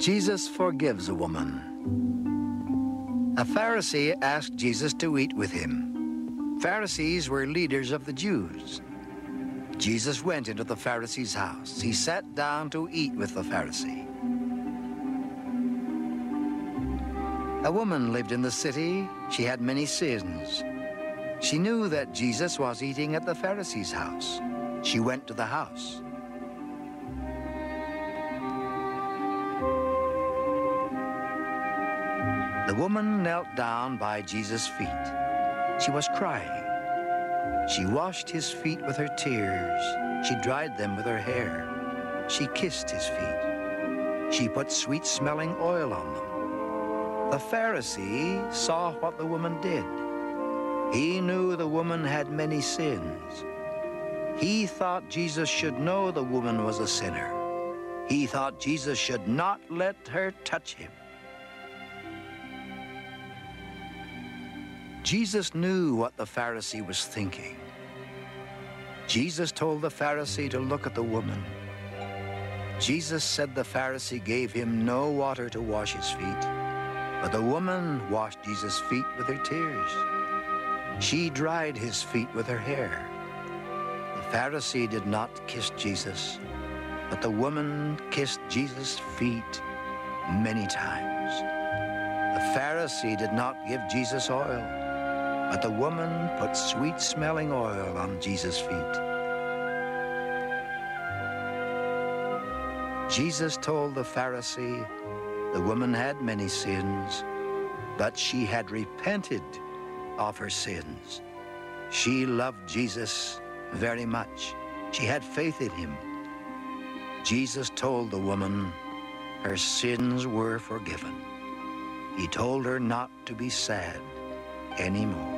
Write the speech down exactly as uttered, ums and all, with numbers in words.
Jesus forgives a woman. A Pharisee asked Jesus to eat with him. Pharisees were leaders of the Jews. Jesus went into the Pharisee's house. He sat down to eat with the Pharisee. A woman lived in the city. She had many sins. She knew that Jesus was eating at the Pharisee's house. She went to the house. The woman knelt down by Jesus' feet. She was crying. She washed his feet with her tears. She dried them with her hair. She kissed his feet. She put sweet-smelling oil on them. The Pharisee saw what the woman did. He knew the woman had many sins. He thought Jesus should know the woman was a sinner. He thought Jesus should not let her touch him. Jesus knew what the Pharisee was thinking. Jesus told the Pharisee to look at the woman. Jesus said the Pharisee gave him no water to wash his feet, but the woman washed Jesus' feet with her tears. She dried his feet with her hair. The Pharisee did not kiss Jesus, but the woman kissed Jesus' feet many times. The Pharisee did not give Jesus oil, but the woman put sweet-smelling oil on Jesus' feet. Jesus told the Pharisee the woman had many sins, but she had repented of her sins. She loved Jesus very much. She had faith in him. Jesus told the woman her sins were forgiven. He told her not to be sad anymore.